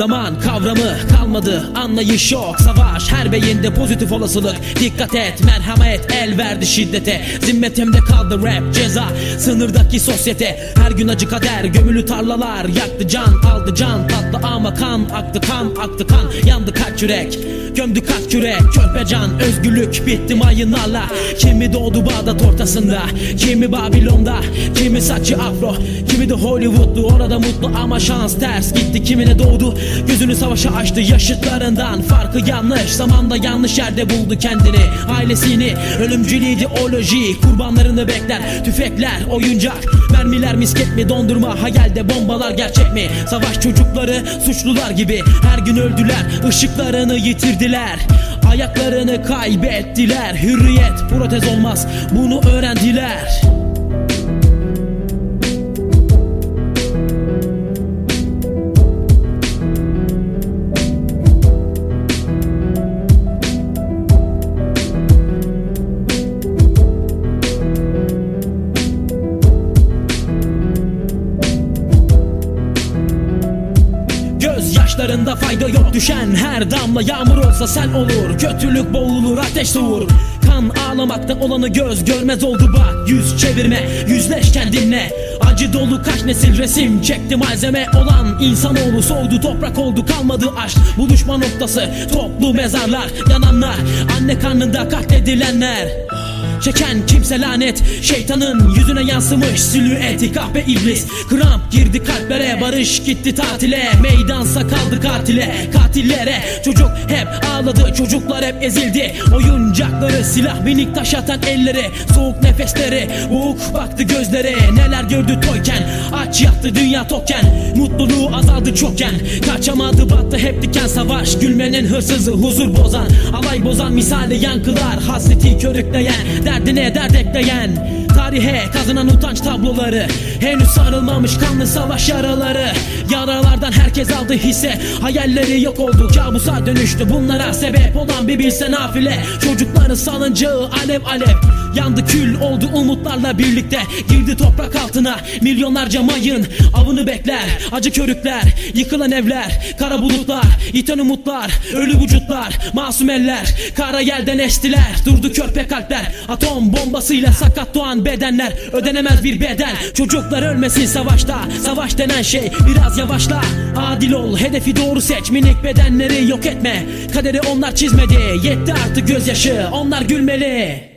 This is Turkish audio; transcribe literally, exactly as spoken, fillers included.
Zaman kavramı kalmadı, anlayış yok. Savaş her beyinde, pozitif olasılık. Dikkat et, merhamet el verdi şiddete. Zimmetimde kaldı rap, ceza, sınırdaki sosyete. Her gün acı kader, gömülü tarlalar. Yaktı can, aldı can, tatlı ama kan. Aktı kan, aktı kan, yandı kaç yürek. Gömdü kaç kürek, körpe can. Özgürlük bitti mayınlarla. Kimi doğdu Bağdat ortasında, kimi Babilon'da, kimi saçı afro, kimi de Hollywoodlu. Orada mutlu ama şans ters gitti. Kimine doğdu, gözünü savaşa açtı yaşıtlarından. Farkı yanlış, zamanda yanlış yerde buldu kendini. Ailesini, ölümcül ideoloji, kurbanlarını bekler. Tüfekler, oyuncak, mermiler misket mi, dondurma, hayalde bombalar gerçek mi? Savaş çocukları suçlular gibi her gün öldüler, ışıklarını yitirdiler, ayaklarını kaybettiler. Hürriyet protez olmaz, bunu öğrendiler. Gözyaşlarında fayda yok, düşen her damla yağmur olsa sel olur. Kötülük boğulur, ateş soğur. Kan ağlamaktan olanı göz görmez oldu bak. Yüz çevirme, yüzleş kendinle. Acı dolu kaç nesil resim çekti, malzeme olan insanoğlu soğudu, toprak oldu, kalmadı aşk. Buluşma noktası toplu mezarlar, yananlar, anne karnında katledilenler. Çeken kimse lanet, şeytanın yüzüne yansımış silüeti. Kahpe iblis, kramp girdi kalplere, barış gitti tatile. Meydansa kaldı katile, katillere. Çocuk hep ağladı, çocuklar hep ezildi. Oyuncakları silah, minik taş atan elleri, soğuk nefesleri, boğuk baktı gözleri. Neler gördü toyken, aç yattı dünya tokken. Mutluluğu azaldı çokken, kaçamadı battı hep diken. Savaş gülmenin hırsızı, huzur bozan, alay bozan misali yankılar. Hasreti körükleyen, derdine dert ekleyen, tarihe kazınan utanç tabloları. Henüz sarılmamış kanlı savaş yaraları. Yaralardan herkes aldı hisse, hayalleri yok oldu, kabusa dönüştü. Bunlara sebep olan bir bilse nafile. Çocukların salıncağı alev alev yandı, kül oldu umutlarla birlikte. Girdi toprak altına milyonlarca mayın, avını bekler acı körükler. Yıkılan evler, kara bulutlar, iten umutlar, ölü vücutlar, masum eller kara yelden estiler. Durdu körpe kalpler, atom bombasıyla sakat doğan bedenler. Ödenemez bir bedel, çocuklar ölmesin savaşta. Savaş denen şey biraz yavaşla, adil ol, hedefi doğru seç. Minik bedenleri yok etme, kaderi onlar çizmedi. Yetti artık gözyaşı, onlar gülmeli.